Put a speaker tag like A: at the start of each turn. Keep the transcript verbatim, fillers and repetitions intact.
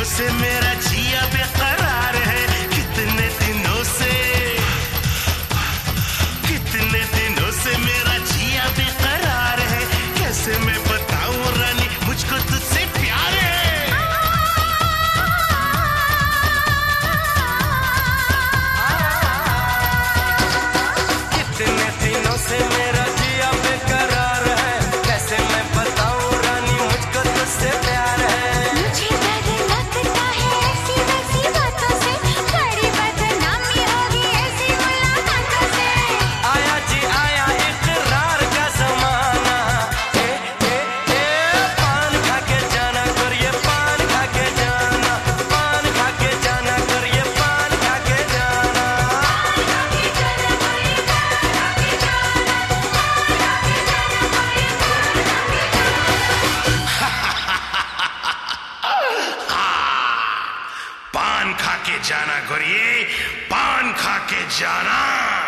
A: दिनों से मेरा जिया बेकरार है, कितने दिनों से कितने दिनों से मेरा जिया बेकरार है। कैसे मैं बताऊं रानी मुझको तुझसे प्यार है।
B: कितने दिनों से मेरा जिया बेकरार है, कैसे मैं बताऊं रानी मुझको तुझसे प्यार है।
C: मुझे डर लगता है ऐसी वैसी बातों से, बड़ी बदनामी होगी ऐसी मुलाकातों से।
B: आया जी आया इकरार का जमाना, ए ए ए पान खा के जाना करिए, पान खा के जाना, पान खा के जाना करिए, पान खा के जाना।
A: पान खा के जाना गोरिये, पान खा के जाना।